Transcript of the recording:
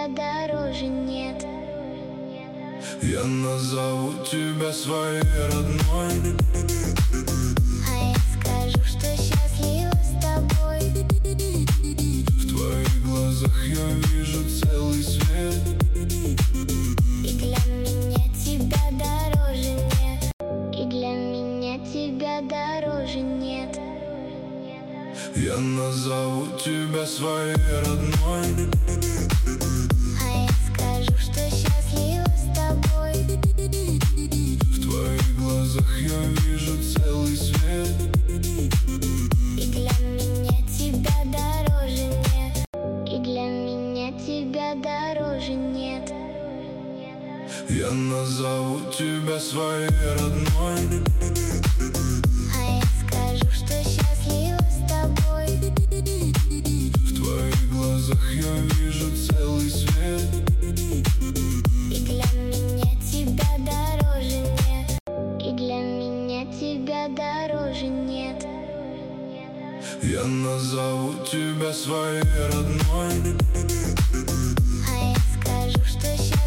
тебя дороже нет. Я назову тебя своей родной, а я скажу, что счастлива с тобой. В твоих глазах я вижу целый свет, и для меня тебя дороже нет. И для меня тебя дороже нет. Я назову тебя своей родной, а я скажу, что счастлива с тобой. в твоих глазах я вижу целый свет, и для меня тебя дороже нет. И для меня тебя дороже нет. Я назову тебя своей родной, а я скажу, что счастлива с тобой. в твоих глазах я вижу целый свет, и для меня тебя дороже нет. И для меня тебя дороже нет. Я назову тебя своей родной, а я скажу, что счастлива